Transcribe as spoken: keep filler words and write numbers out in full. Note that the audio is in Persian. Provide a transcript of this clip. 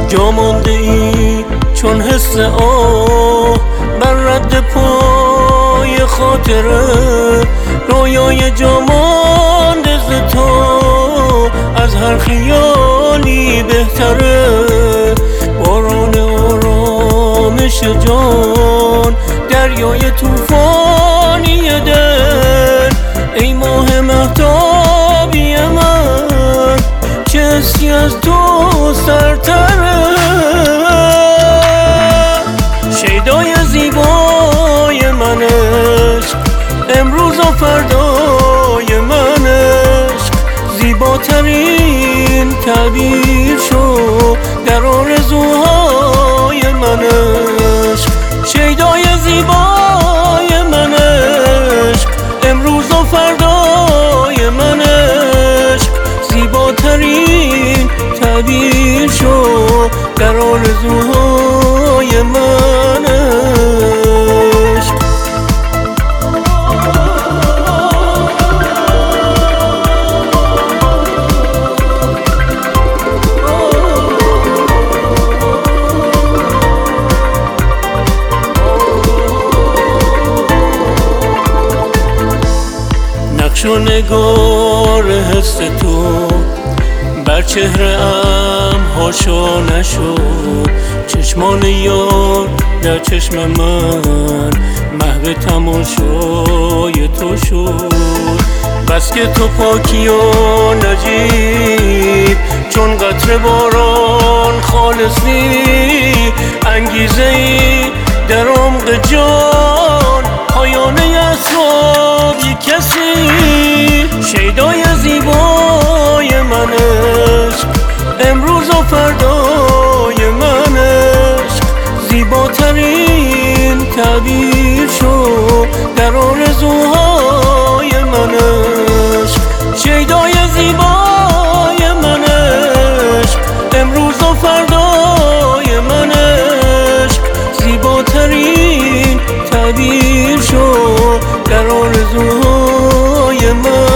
جا مانده ای چون حس آه بر رد پای خاطره، رویای جا مانده ز تو از هر خیالی بهتره. باران آرامش جان، دریای توفانی دل، ای ماه مهتابی من چه حسی از تو سرتره. شیدای زیبای من عشق، امروز و فردای من عشق، زیباترین تعبیر شو در آرزوهای من عشق. شیدای زیبای من عشق، امروز و فردای من عشق، زیباترین تعبیر شو در آرزوهای من عشق. نقش و نگار حس تو بر چهره ام هاشا نشد، چشمان یار در چشم من محو تماشای تو شد. بس که تو پاکی و نجیب، چون قطره باران خالصی، انگیزه ای در عمق جان، پایانه اسرار یک کسی. شیدای زیبای من عشق، امروز و فردای من عشق، زیباترین تعبیر شو در آرزوهای من عشق. شیدای زیبای من عشق، امروز و فردای من عشق، زیباترین تعبیر شو در آرزوهای من.